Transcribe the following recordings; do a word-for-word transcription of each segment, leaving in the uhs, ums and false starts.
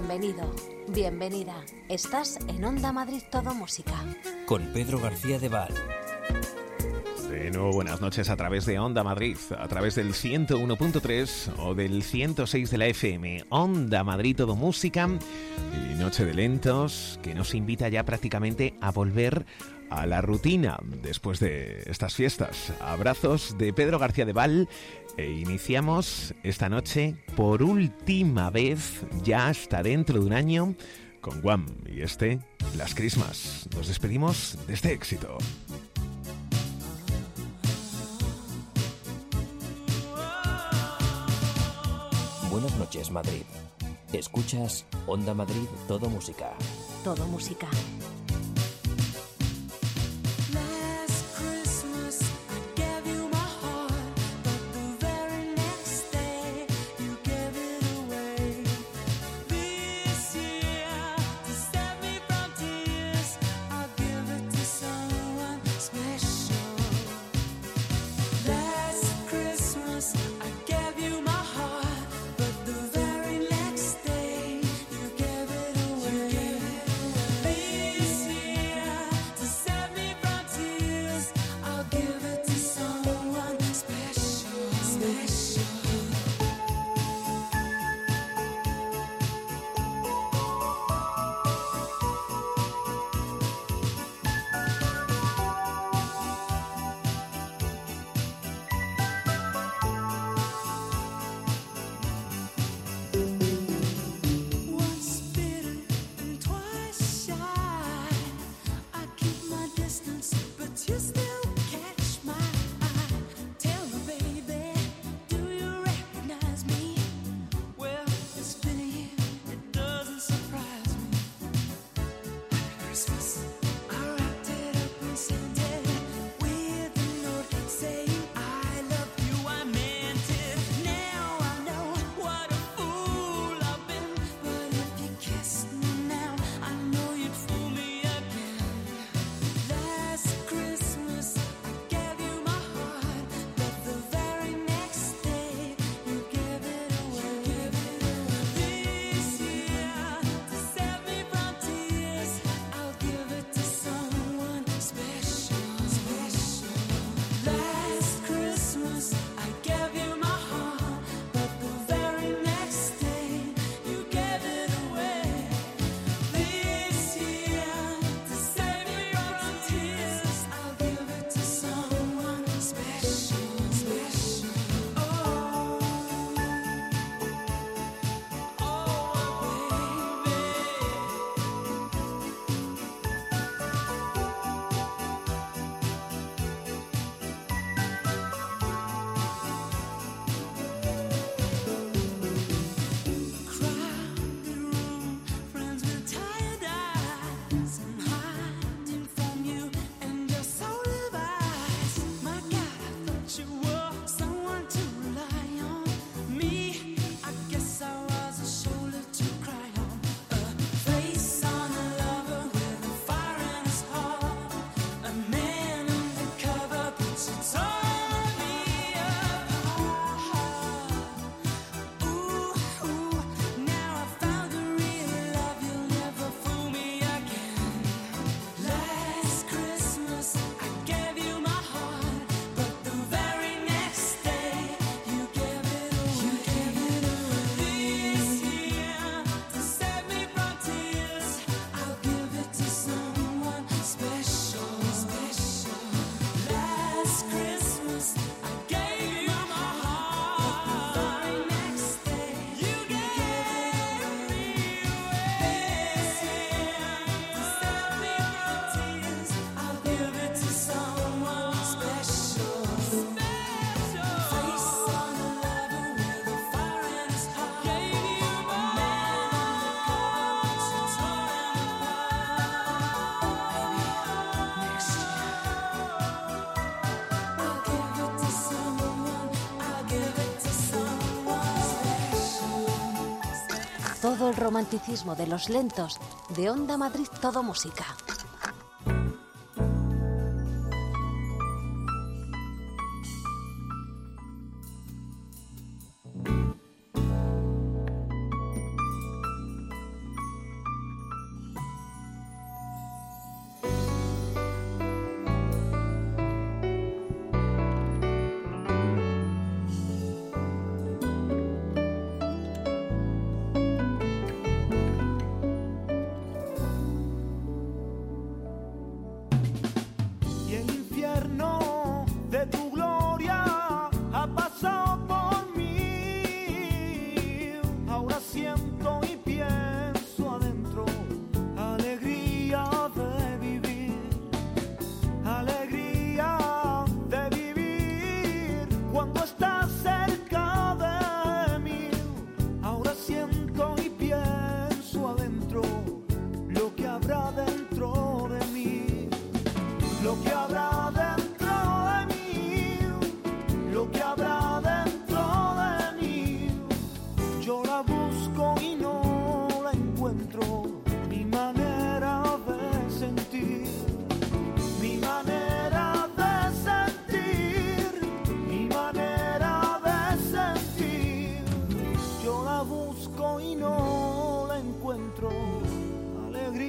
Bienvenido, bienvenida. Estás en Onda Madrid Todo Música. Con Pedro García de Val. De nuevo, buenas noches a través de Onda Madrid, a través del ciento uno punto tres o del ciento seis de la F M. Onda Madrid Todo Música y Noche de Lentos, que nos invita ya prácticamente a volver a la rutina después de estas fiestas. Abrazos de Pedro García de Val e iniciamos esta noche por última vez, ya hasta dentro de un año, con Guam y este, Las Christmas. Nos despedimos de este éxito. Buenas noches, Madrid. Escuchas Onda Madrid Todo Música. Todo Música. Todo el romanticismo de los lentos de Onda Madrid Todo Música.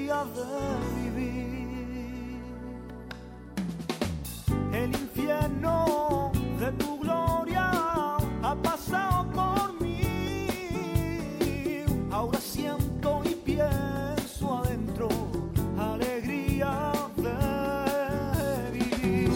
alegría de vivir. El infierno de tu gloria ha pasado por mí. Ahora siento y pienso adentro alegría de vivir.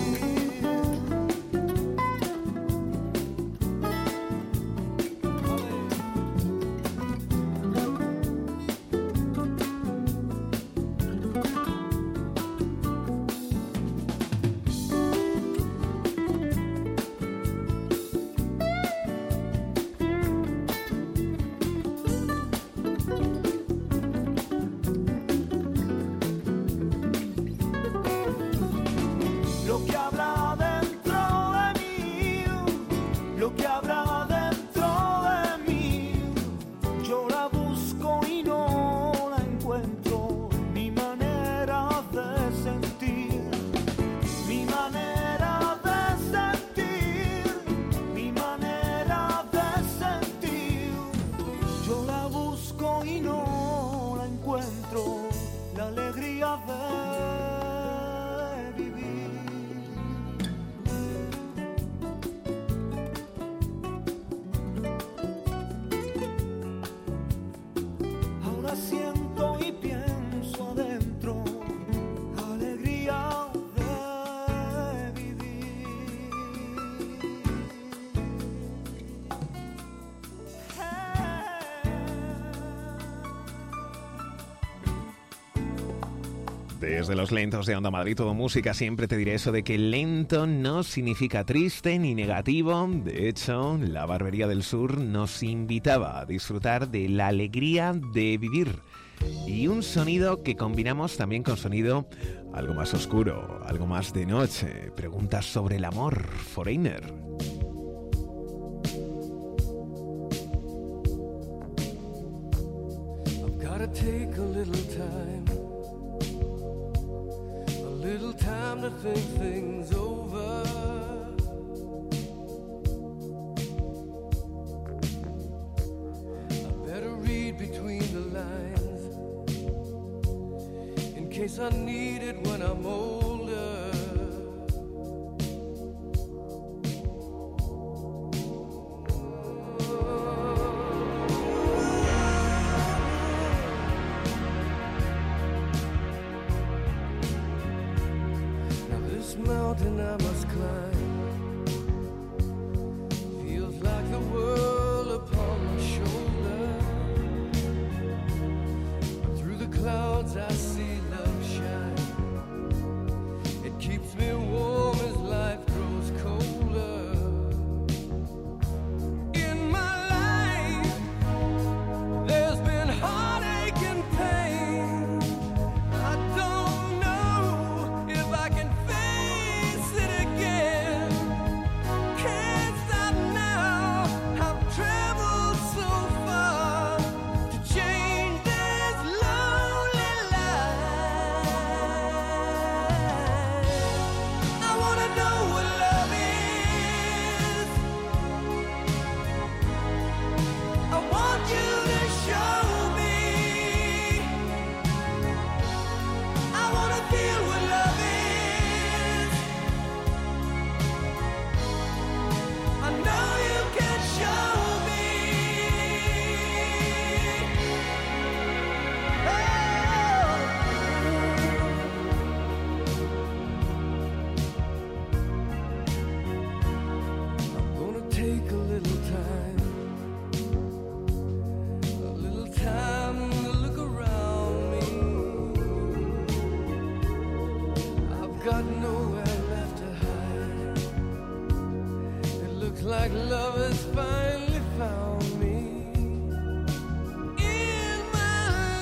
Lo que habrá dentro de mí, lo que habrá dentro de mí, yo la busco y no la encuentro. Mi manera de sentir, mi manera de sentir, mi manera de sentir, yo la busco y no la encuentro. La alegría de vivir. Ahora siento y pienso adentro alegría de vivir. Desde los lentos de Onda Madrid, todo música, siempre te diré eso de que lento no significa triste ni negativo. De hecho, la Barbería del Sur nos invitaba a disfrutar de la alegría de vivir. Y un sonido que combinamos también con sonido algo más oscuro, algo más de noche. Preguntas sobre el amor, Foreigner. I've gotta take a little time, a little time to think things over. I better read between the lines in case I need it when I'm older. Mountain I must climb feels like the world upon my shoulder. Through the clouds I see love shine. It keeps me warm as life grows colder. In my life there's been heartache and pain. I don't know if I can like love has finally found me. In my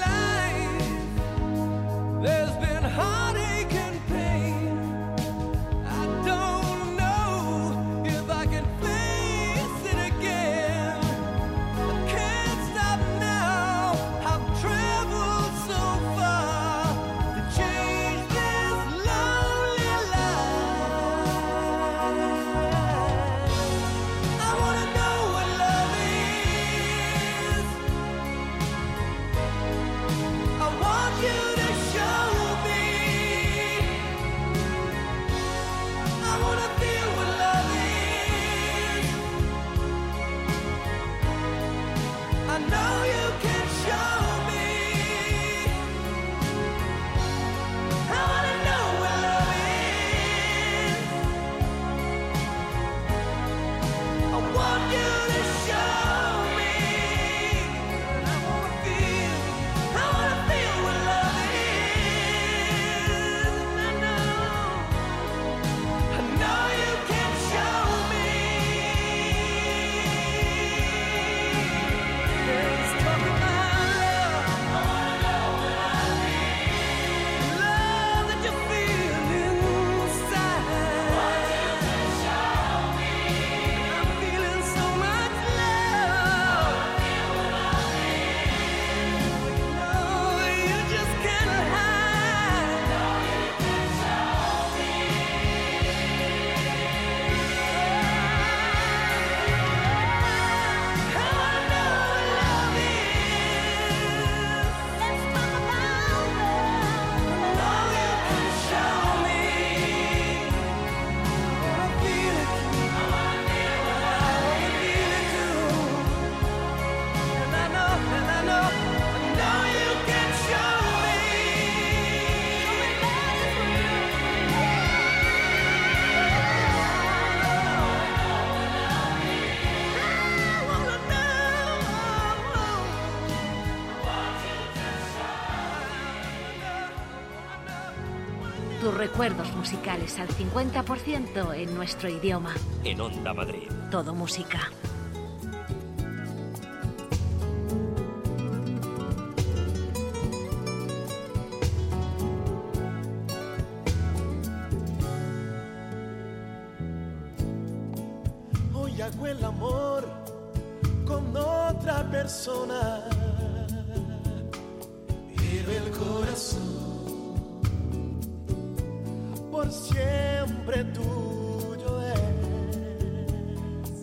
life there's been heartache and pain. I don't know if I can face it again. I can't stop now. I've traveled so far to change this lonely life. I wanna know Tus recuerdos musicales al cincuenta por ciento en nuestro idioma. En Onda Madrid. Todo música. Hoy hago el amor con otra persona, pero el corazón por siempre tuyo es.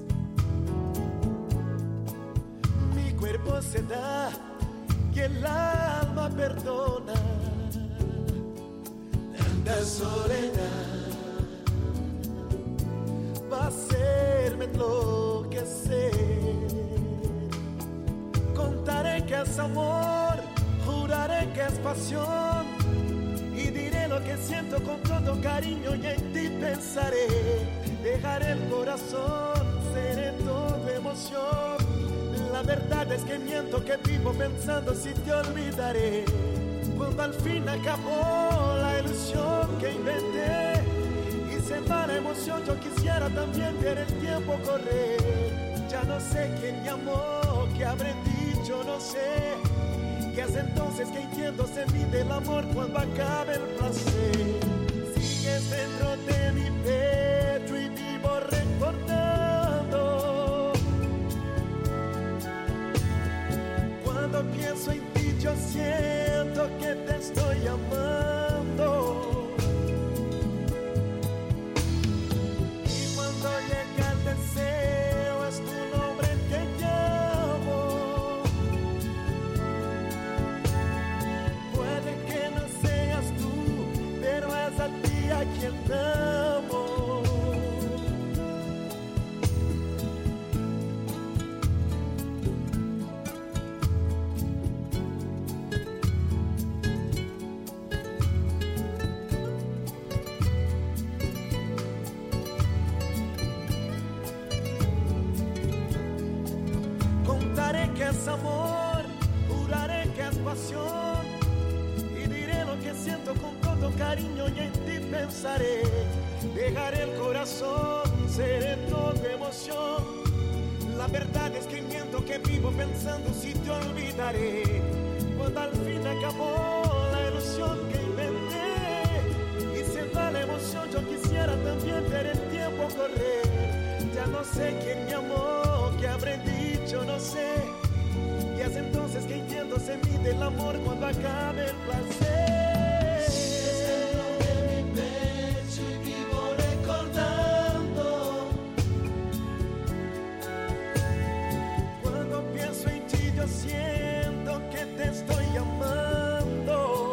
Mi cuerpo se da y el alma perdona tanta soledad. Va a hacerme enloquecer. Contaré que es amor, juraré que es pasión, y diré lo que siento con todo cariño y en ti pensaré. Dejaré el corazón, seré todo emoción. La verdad es que miento, que vivo pensando si te olvidaré. Cuando al fin acabó la ilusión que inventé y se va la emoción, yo quisiera también ver el tiempo correr. Ya no sé quién me amó, qué habré dicho, no sé. Y es entonces que entiendo, se mide el amor cuando acabe el placer. Sigues dentro de mi pecho y vivo recordando. Cuando pienso en ti yo siento que te estoy amando. Y cuando llega el deseo es tu nombre que llamo. Puede que no seas tú, pero es a ti a quien amo. Contaré que es amor, juraré que es pasión, y diré lo que siento con todo cariño y en ti pensaré. Dejaré el corazón, seré todo emoción. La verdad es que miento, que vivo pensando si te olvidaré. Cuando al fin acabó la ilusión que inventé y se va la emoción, yo quisiera también ver el tiempo correr. Ya no sé quién me amó, qué habré dicho, no sé. Y es entonces que entiendo, se mide el amor cuando acabe el placer. Sigues dentro de mi pecho y vivo recordando. Cuando pienso en ti yo siento que te estoy amando.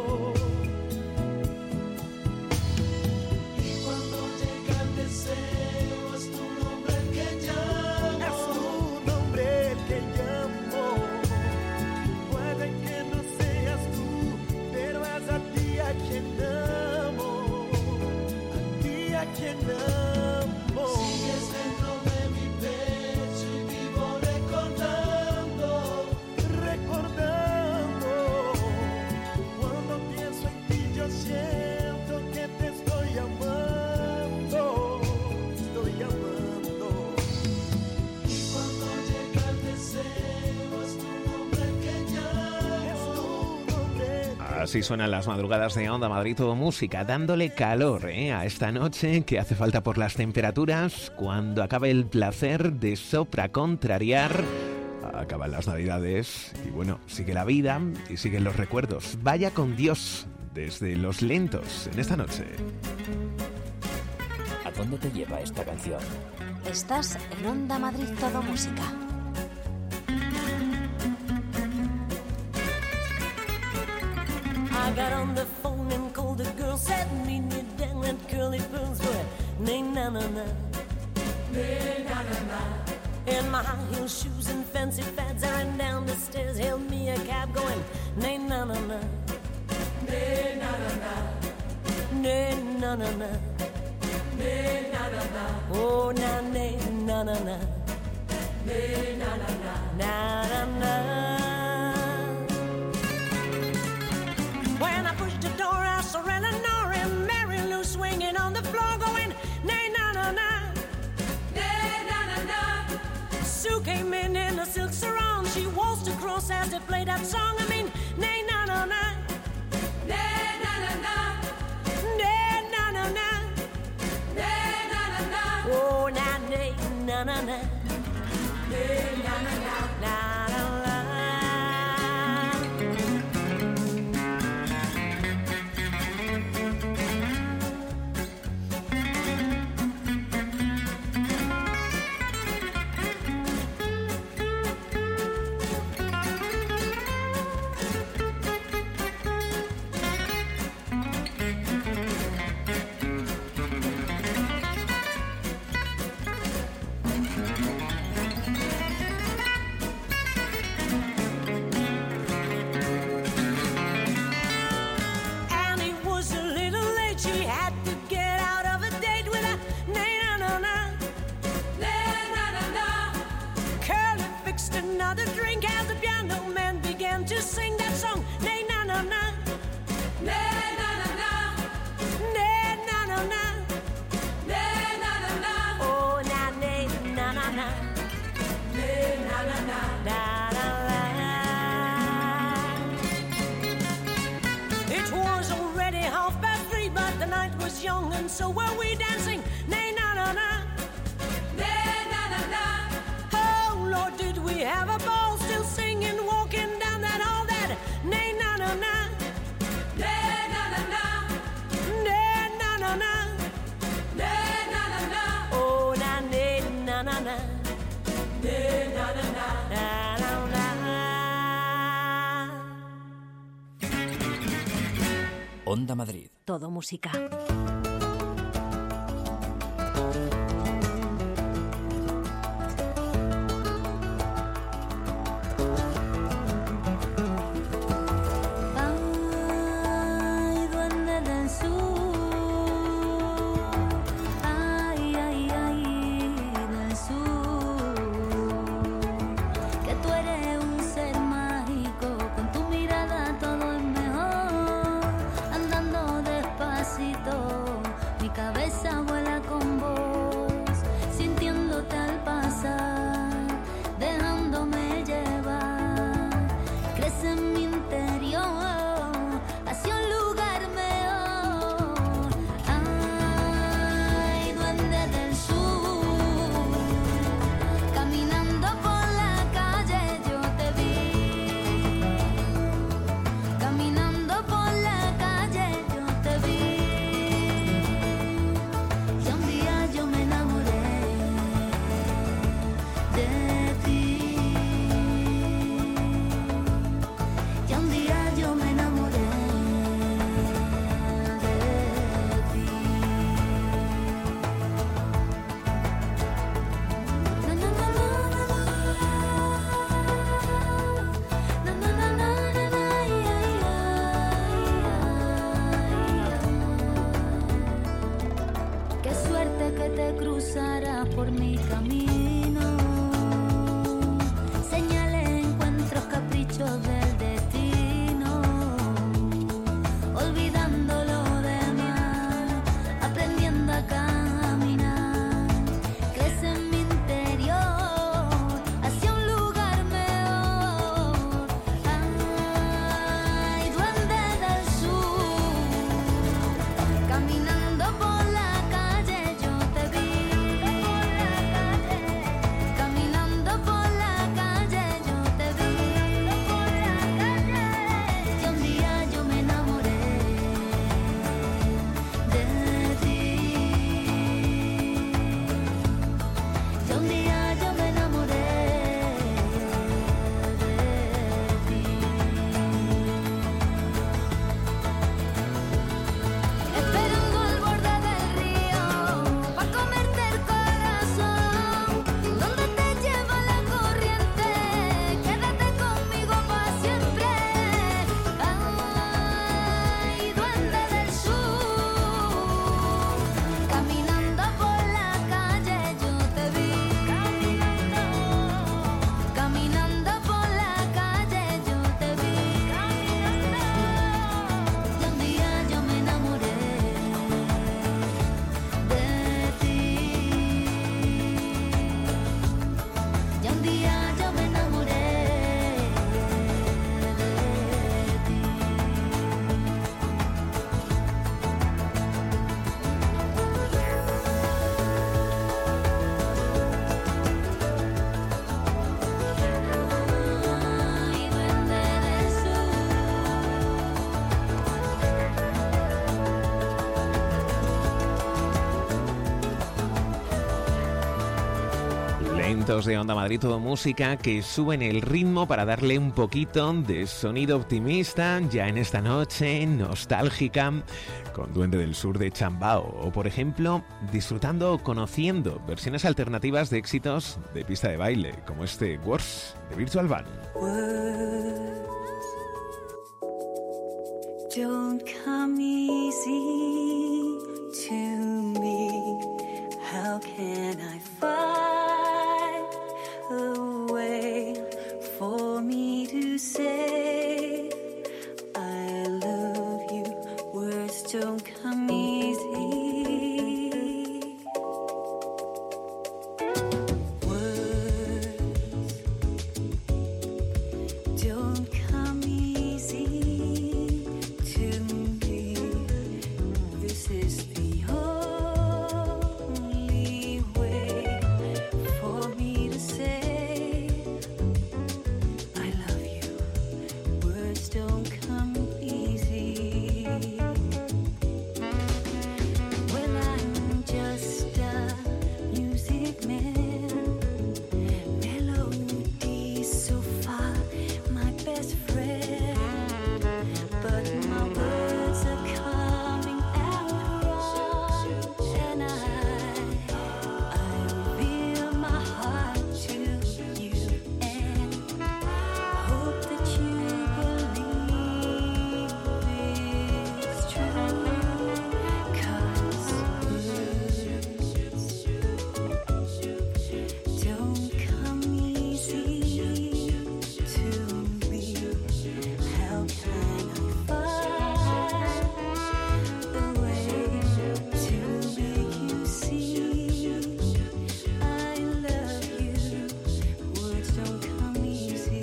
Y cuando llega el deseo es tu nombre el que llamo. Es tu nombre el que llamo. Puede que no seas tú, pero es a ti a quien amo. A ti a quien amo. Sigues dentro de mi pecho y vivo recordando. Recordando. Cuando pienso en ti yo siento que te estoy amando. Estoy amando. Y cuando llega el deseo es tu nombre el que llamo. Es tu nombre el que Así suenan las madrugadas de Onda Madrid Todo Música, dándole calor ¿eh? a esta noche que hace falta por las temperaturas. Cuando acabe el placer de sopra contrariar, acaban las navidades y bueno, sigue la vida y siguen los recuerdos. Vaya con Dios desde Los Lentos en esta noche. ¿A dónde te lleva esta canción? Estás en Onda Madrid Todo Música. I got on the phone and called a girl, said meet me down at Curly Pearl's where nay na na na, nay na na na. In my high heel shoes and fancy fads, I ran down the stairs, hailed me a cab going nay na na na, nay na na na, nay na na na, nay na na na. Oh na nay na na na, nay na na na, na na na. When I pushed the door, I saw Eleanor and Mary as they play that song. I mean, nay, na, na, na. Nay, na, na, na. Nay, na, na, na. Nay, na, na, na. Oh, na, nay, na, na, na. Nay, na, na, na. Na, na, na. To sing that song, nay na na na, nay na na na, nay na na na, nay na na na, oh na nay na na na, nay na na na, na na na. It was already half past three, but the night was young, and so were we dancing, nay na na na, nay na na na. Oh Lord, did we have a ball, still singing, walking down that hall, that nay na na na, nay na na na, nay na na na, nay na na na, oh na nay na na na, nay na na na, na na na. Onda Madrid. Todo música. Caminando por la calle yo te vi. Lentos de Onda Madrid, todo música que suben el ritmo para darle un poquito de sonido optimista ya en esta noche nostálgica con Duende del Sur de Chambao, o por ejemplo disfrutando o conociendo versiones alternativas de éxitos de pista de baile como este Words de Virtual Band. Don't come easy to me. How can I find a way for me to say I love you? Words don't come easy. Words don't come easy. This is the only way for me to say I love you. Words don't come easy. Well, I'm just a music man, melody so far my best friend, but my words are coming out wrong, and I, I reveal my heart to you, and hope that you believe it's true, 'cause words don't come easy to me. How can I find a way to make you see I love you? Words don't come easy.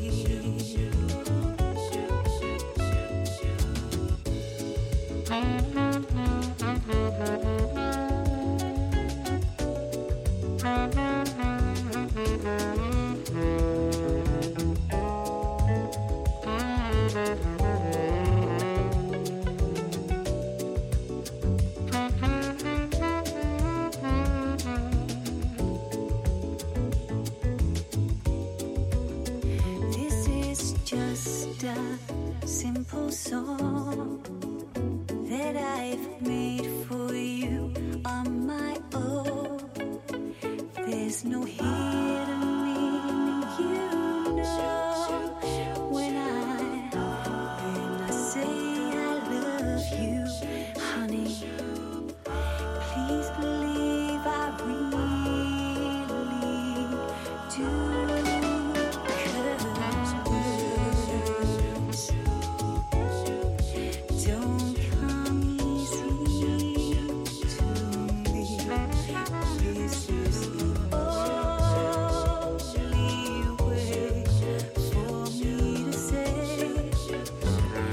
This is just a simple song that I've made for you on my own. There's no hidden meaning, you know. When I, when I say I love you, honey, please believe I really do. 'Cause words don't come easy to me. This is the only way for me to say I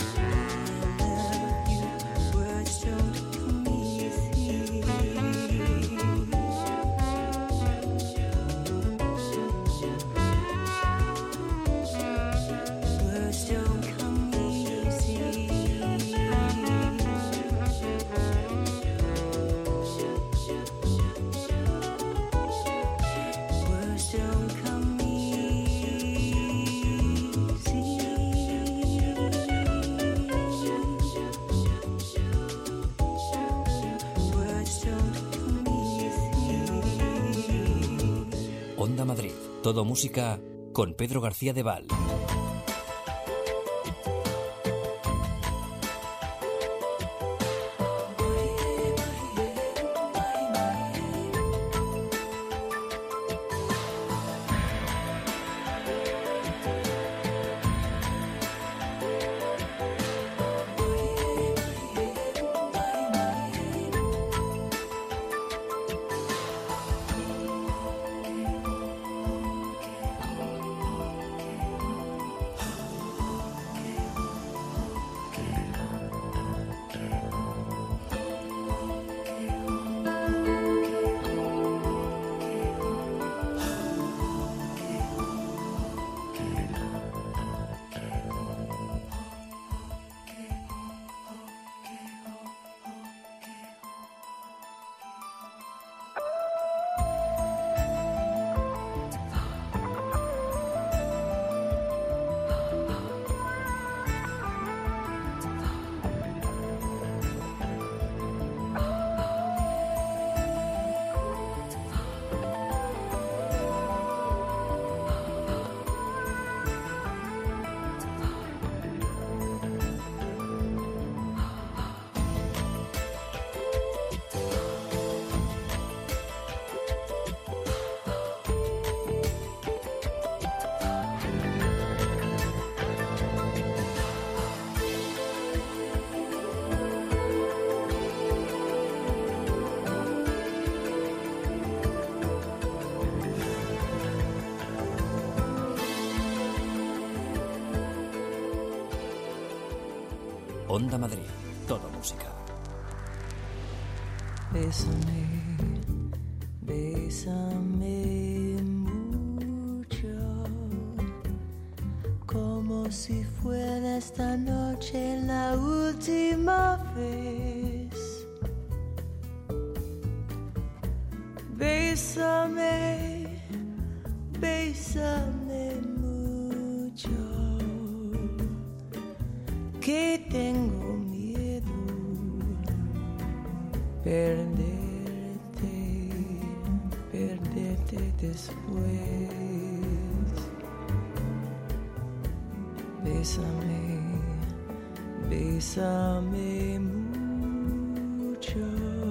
love you. Words don't come easy. Words don't come easy. Words don't come easy. Words don't come easy. Onda Madrid, todo música con Pedro García de Val. Onda Madrid, todo música. Bésame, bésame mucho, como si fuera esta noche la última vez. Bésame, bésame mucho, que tengo miedo perderte, perderte después. Bésame, bésame mucho,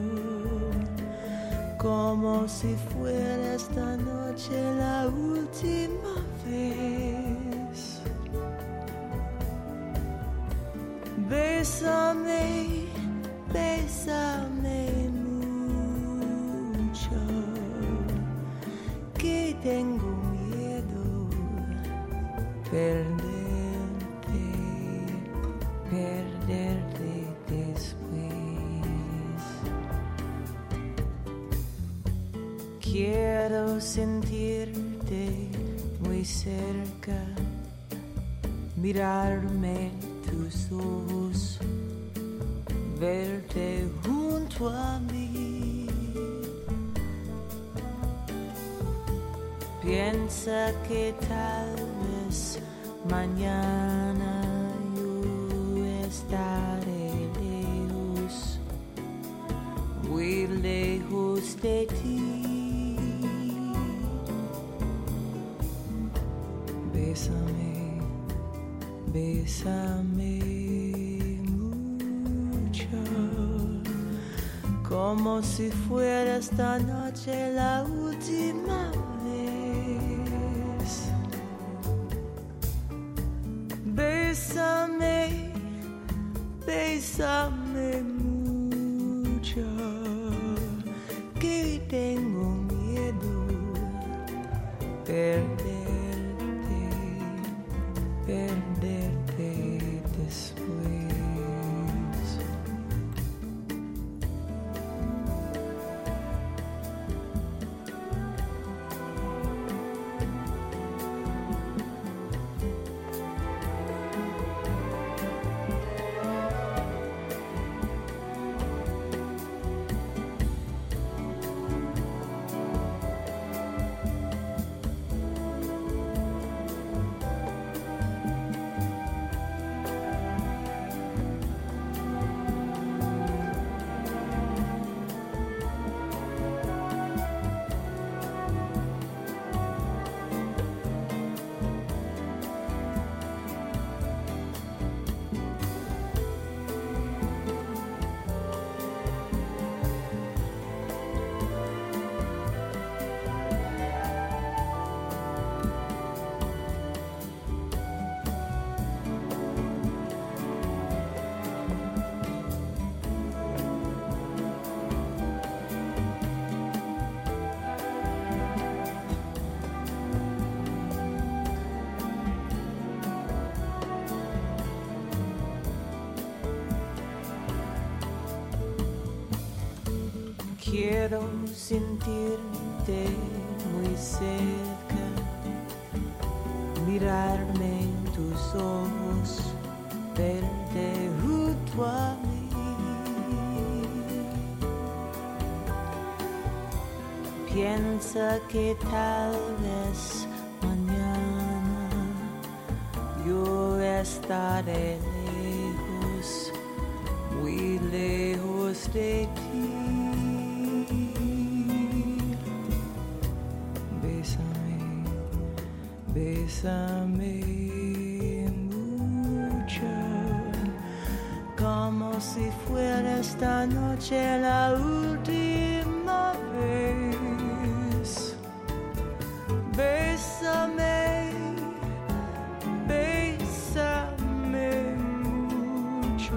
como si fuera esta noche la última vez. Bésame, bésame mucho, que tengo miedo perderte, perderte después. Quiero sentirte muy cerca, mirarme tus ojos, verte junto a mí. Piensa que tal vez mañana yo estaré lejos, muy lejos de ti. Bésame, bésame mucho, como si fuera esta noche la última vez. Bésame, bésame mucho, que tengo miedo perderte, perderte después. Quiero sentirte muy cerca, mirarme en tus ojos, verte junto a mí. Piensa que tal vez mañana yo estaré lejos, muy lejos de ti. Bésame mucho, como si fuera esta noche la última vez. Bésame, bésame mucho,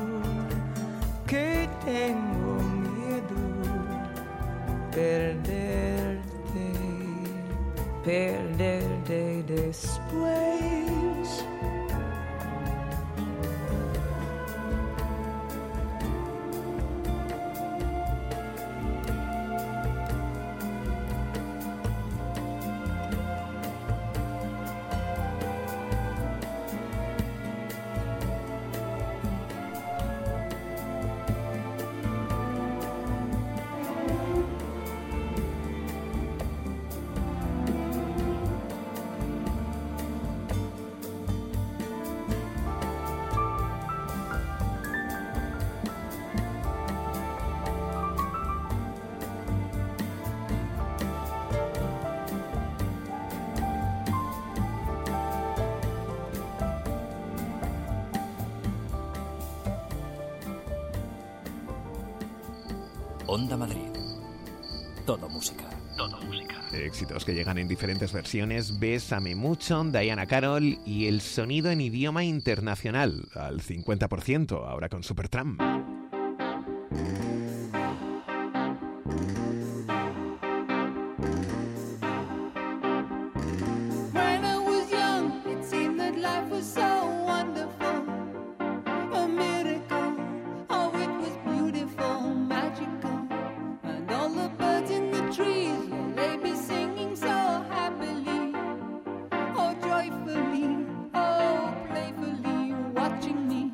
que tengo miedo perderte, perderte después. Onda Madrid. Todo música. Todo música. Éxitos que llegan en diferentes versiones. Bésame mucho, Diana Carol y el sonido en idioma internacional al cincuenta por ciento, ahora con Supertramp. When I was young, it seemed that life was so wonderful, a miracle. Oh, it was beautiful, magical, and all the birds in the trees, well, they be singing so happily, oh, joyfully, oh, playfully, watching me.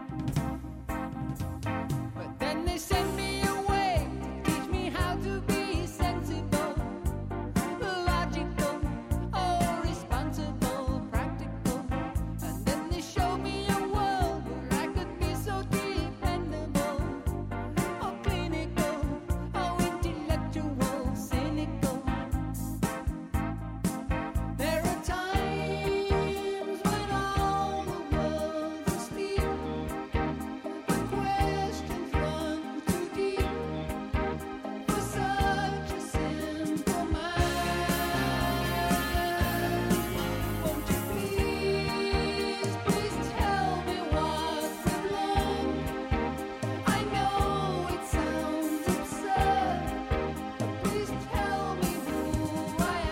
But then they sent me away to teach me how to be sensible, logical, oh, responsible, practical. And then they showed me a world where I could be so dependable, oh, clinical, oh, intellectual, cynical. There are times when all the world's asleep, the questions run too deep for such a simple mind. Won't you please, please tell me what we've learned? I know it sounds absurd, but please tell me who I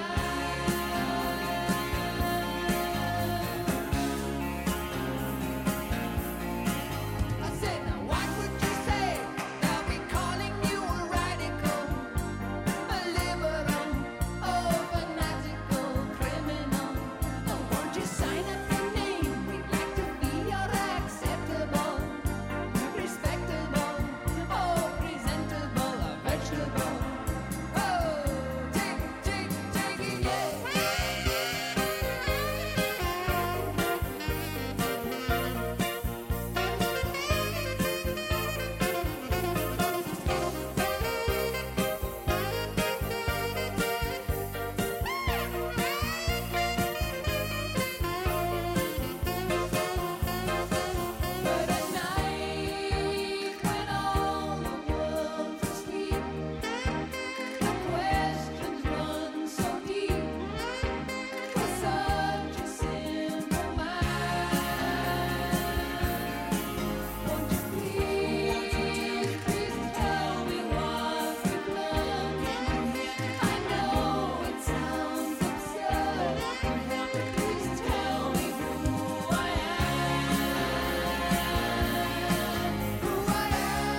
am. I said, now what would you say? They'll be calling you a radical, a liberal, oh, fanatical criminal. Oh, won't you sign up your name? We'd like to be your acceptable, respectable, oh, presentable, a vegetable. Oh, take, take, take it, yeah. But at night, when all the world's asleep, the questions run so deep for such a simple mind. Won't you please, please tell me what we've learned? I know it sounds absurd, but please tell me who I am. Who I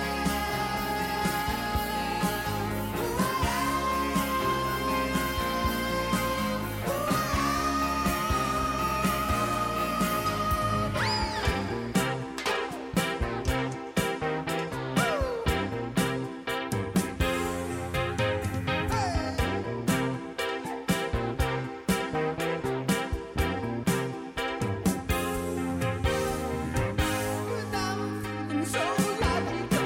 am so logical.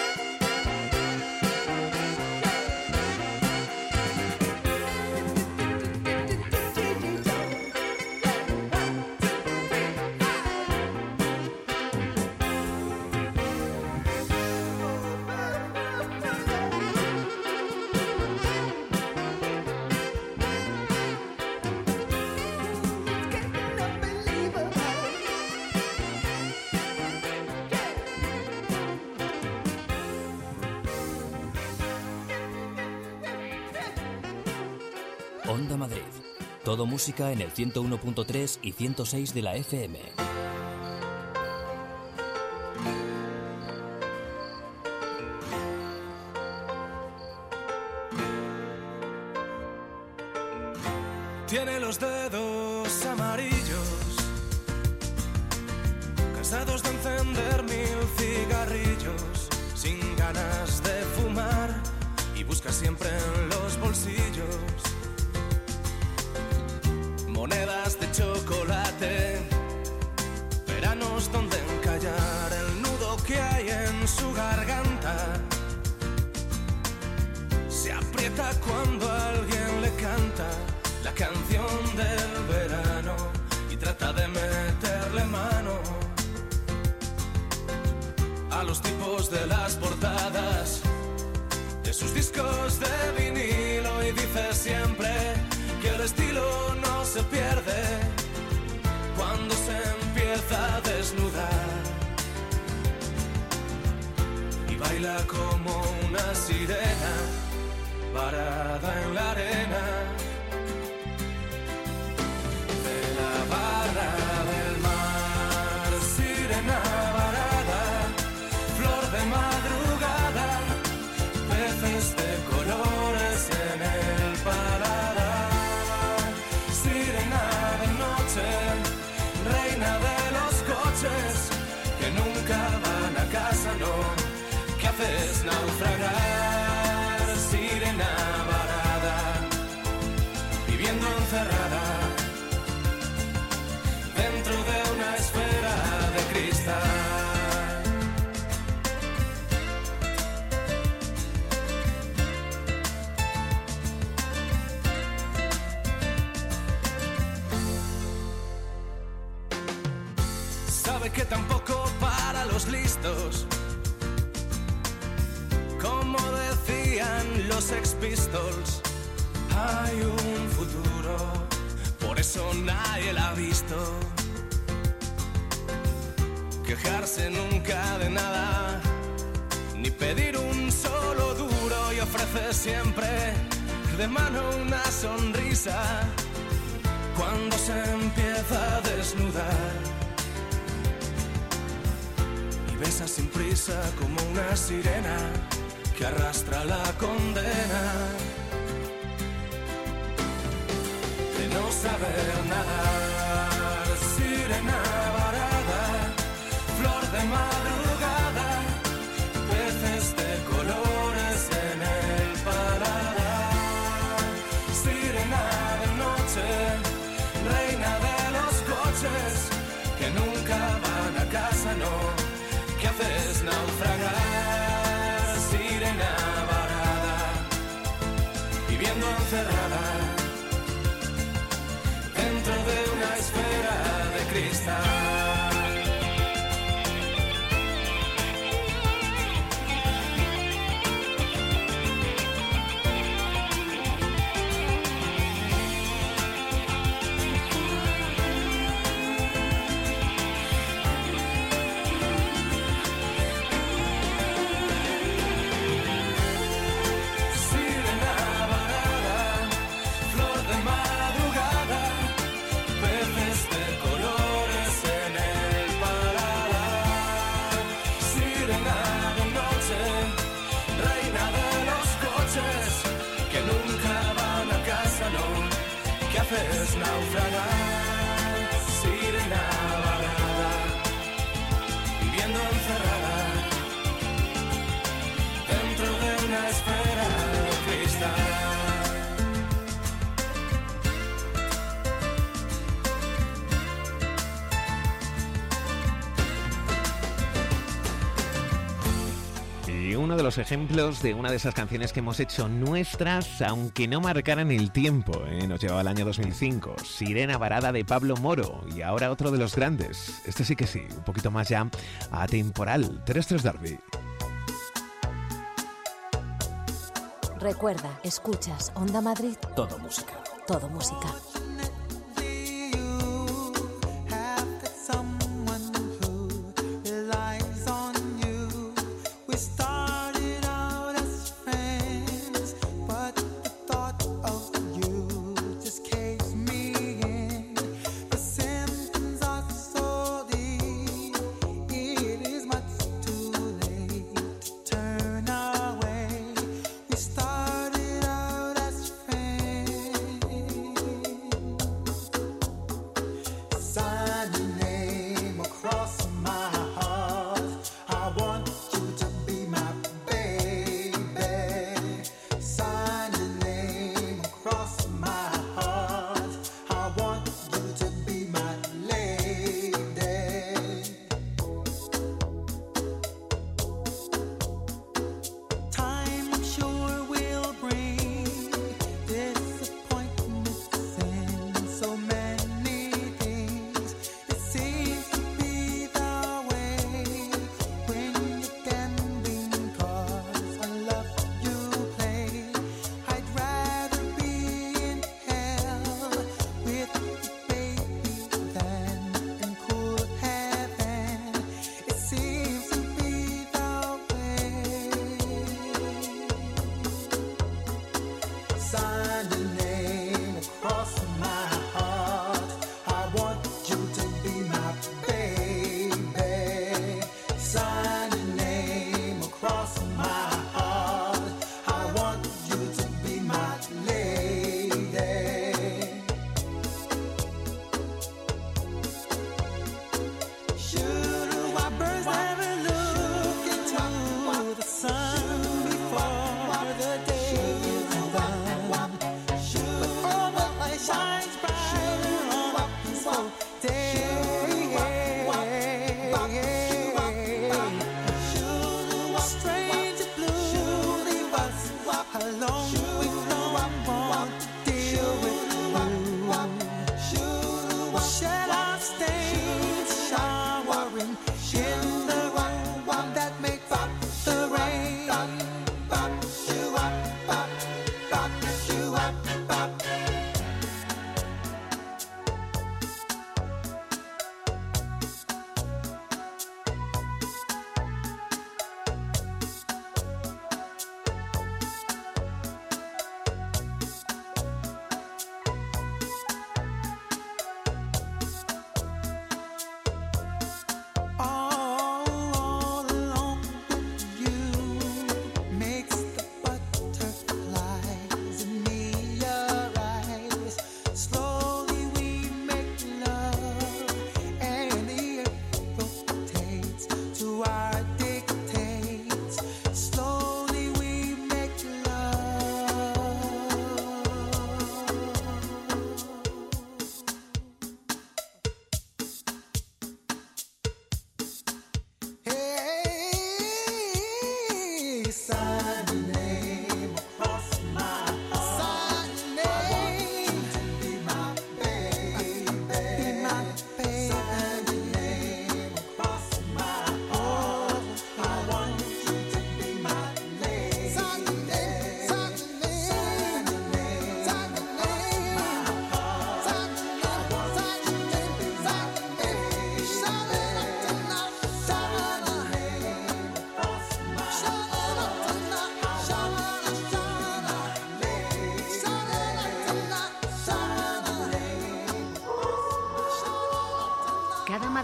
Onda Madrid. Todo música en el ciento uno punto tres y ciento seis de la F M. Tiene los dedos amarillos, cansados de encender mil cigarrillos, sin ganas de fumar, y busca siempre en los bolsillos monedas de chocolate, veranos donde encallar el nudo que hay en su garganta. Se aprieta cuando alguien le canta la canción del verano y trata de meterle mano a los tipos de las portadas discos de vinilo y dice siempre que el estilo no se pierde cuando se empieza a desnudar. Y baila como una sirena varada en la arena de la barra del mar. Sirena varada, flor de madrugada, peces de colores en el paladar. Sirena de noche, reina de los coches que nunca van a casa, no, que haces naufragar. Sirena varada, viviendo encerrada dentro de una esfera de cristal. Sabe que tampoco para los listos, como decían los Sex Pistols, hay un futuro, por eso nadie la ha visto. Quejarse nunca de nada, ni pedir un solo duro, y ofrece siempre de mano una sonrisa cuando se empieza a desnudar. Y besa sin prisa como una sirena que arrastra la condena de no saber nadar. Sirena varada, flor de madrugada, peces de colores en el paladar. Sirena de noche, reina de los coches que nunca van a casa, no, que haces naufragar. Sirena varada, viviendo encerrada dentro de una esfera de cristal. Es naufragar. Sirena varada, viviendo encerrada dentro de una esfera de cristal. Y uno de los ejemplos de una de esas canciones que hemos hecho nuestras, aunque no marcaran el tiempo, ¿eh? Nos llevaba al año dos mil cinco, Sirena varada de Pablo Moro, y ahora otro de los grandes, este sí que sí, un poquito más ya atemporal, tres tres Derby. Recuerda, escuchas Onda Madrid, Todo música. todo música. Started out as friends.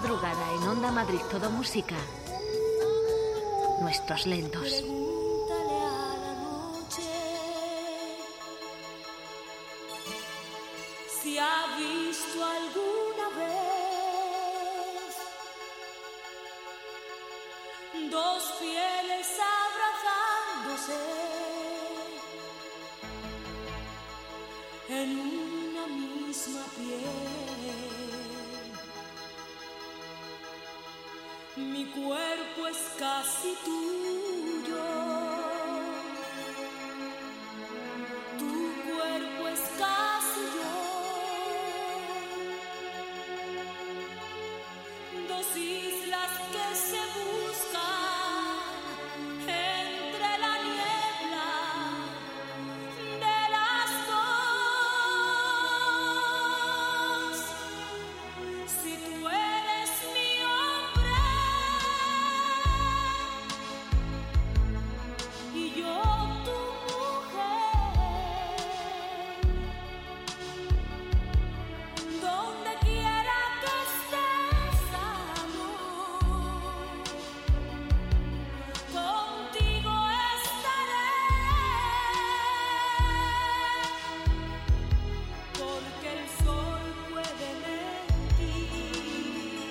madrugada en Onda Madrid Todo Música, Nuestros Lentos. Pregúntale a la noche si ha visto alguna vez dos pieles abrazándose en una misma piel. Mi cuerpo es casi tuyo, tu cuerpo es casi yo. Dos islas que se buscan entre la niebla de las dos. Si tú eres mi hombre y yo tu mujer, donde quiera que estés, amor, contigo estaré, porque el sol puede mentir,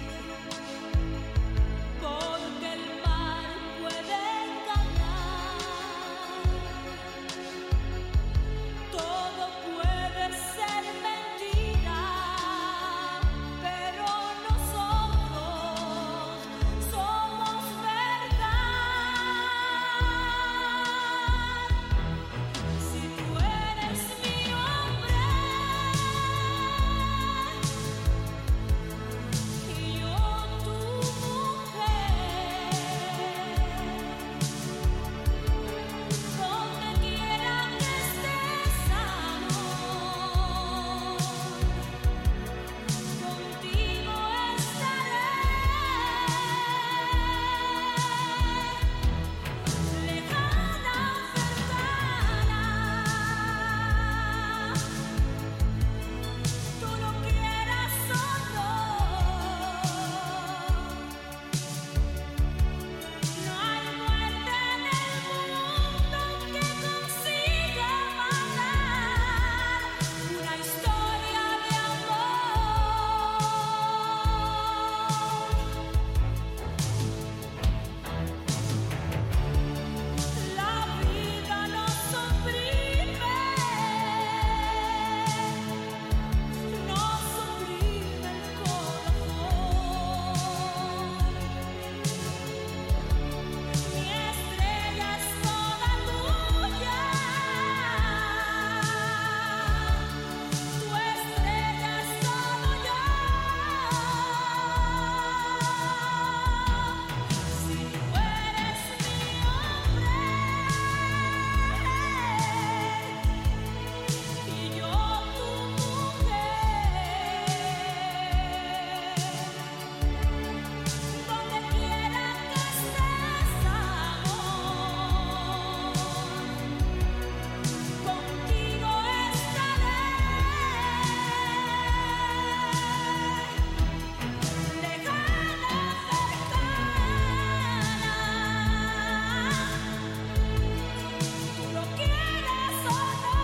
porque el mar puede engañar, todo puede ser mentira, pero nosotros somos verdad. Si tú eres mi hombre y yo tu mujer, donde quiera que estés, amor, contigo estaré, lejana, cercana, tú lo quieras o no. No hay muerte en el mundo que consiga matar una historia de amor. La vida nos oprime, nos oprime el corazón. Mi estrella es toda tuya, tu estrella es todo yo. Si tú eres mi hombre y yo tu mujer, donde quiera que estés, amor, contigo estaré, lejana, cercana, tú lo quieras o no.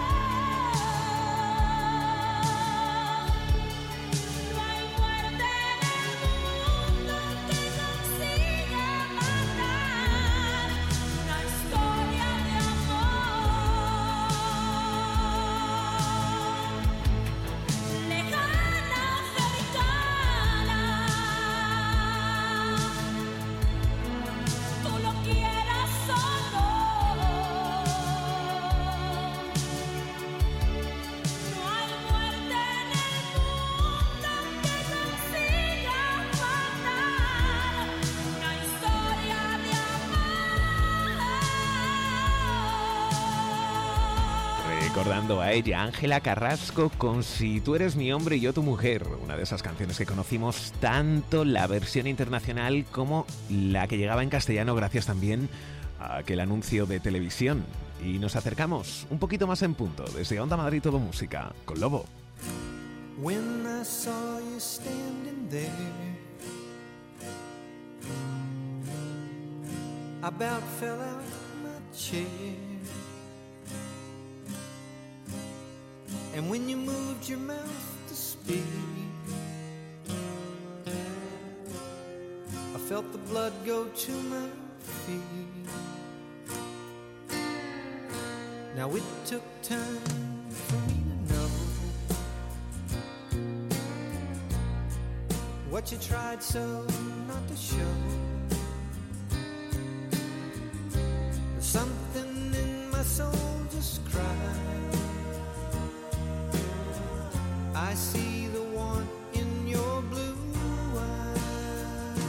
No hay muerte en el mundo que consiga matar una historia de amor, lejana, cercana, tú lo quieras o no. No hay muerte en el mundo que consiga matar una historia de amor. Recordando a ella, Ángela Carrasco, con Si tú eres mi hombre y yo tu mujer, una de esas canciones que conocimos tanto la versión internacional como la que llegaba en castellano gracias también a aquel anuncio de televisión. Y nos acercamos un poquito más en punto desde Onda Madrid Todo Música con Lobo. when I saw you standing there. I about fell out my chair. And when you moved your mouth to speak, I felt the blood go to my feet. Now it took time for me to know what you tried so not to show. There's something in my soul just cried. I see the want in your blue eyes.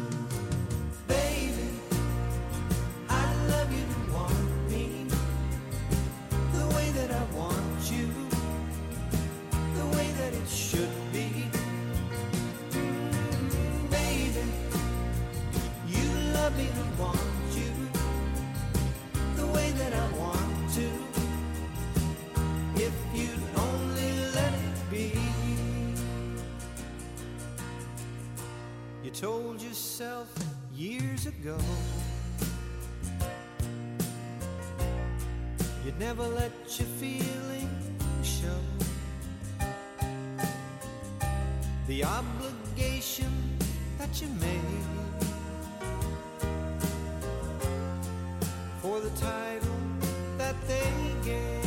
Baby, I love you to want me the way that I want you, the way that it should be. Mm, baby, you love me to want you the way that I want to. If you'd only let it be. You told yourself years ago you'd never let your feelings show. The obligation that you made for the title that they gave.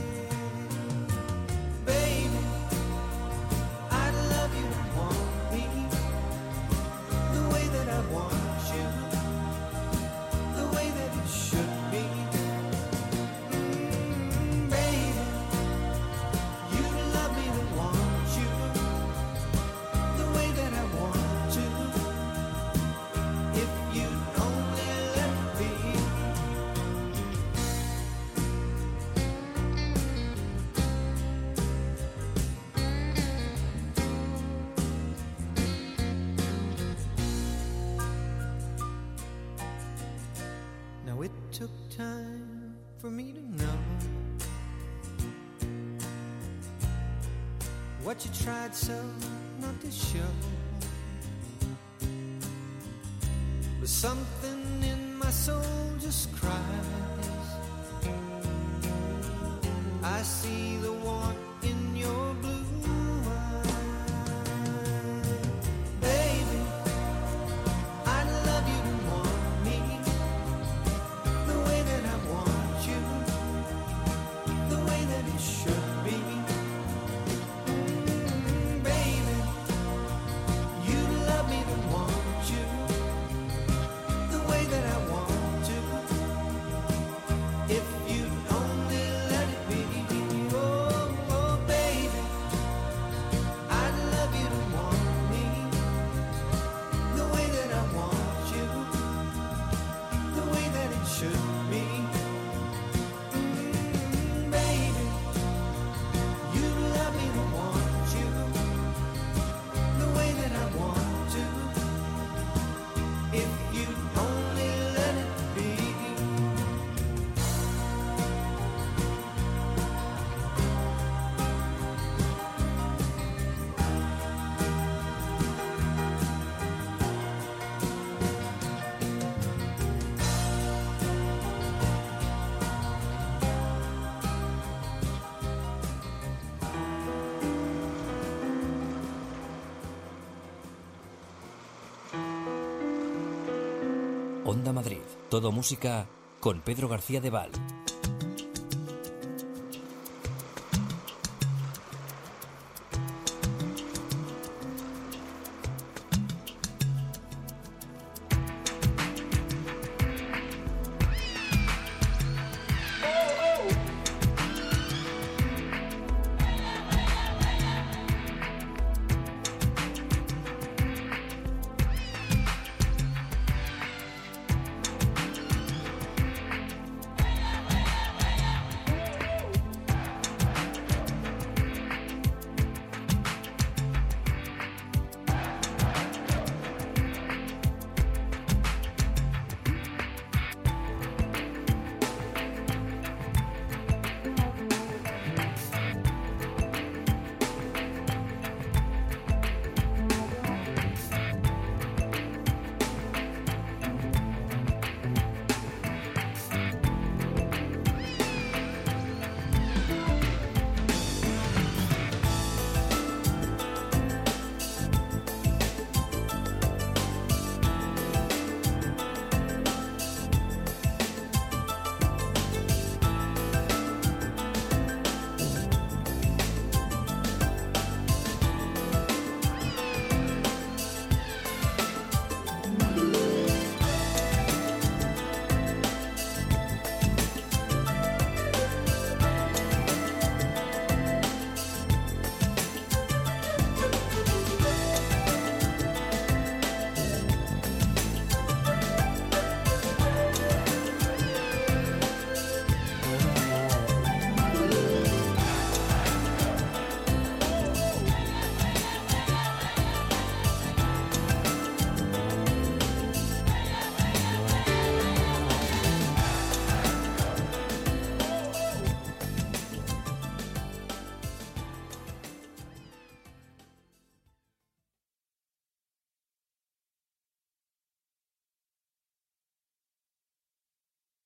Baby, I'd love you to want me the way that I want you, the way that it should be. Mm, baby, you love me to want you the way that I want to. If you'd only let me. Now it took time for me to know what you tried so not to show. But something in my soul just cries. I see the want in your blue eyes. Baby, I'd love you to want me the way that I want you, the way that it should be. Mm, baby, you love me to want you the way that I want to. If you'd only let it be. Oh, oh, baby, I'd love you to want me the way that I want you, the way that it should be. Mm, baby, you love me to want you the way that I want to. If you'd only let it be. Onda Madrid, todo música con Pedro García de Val.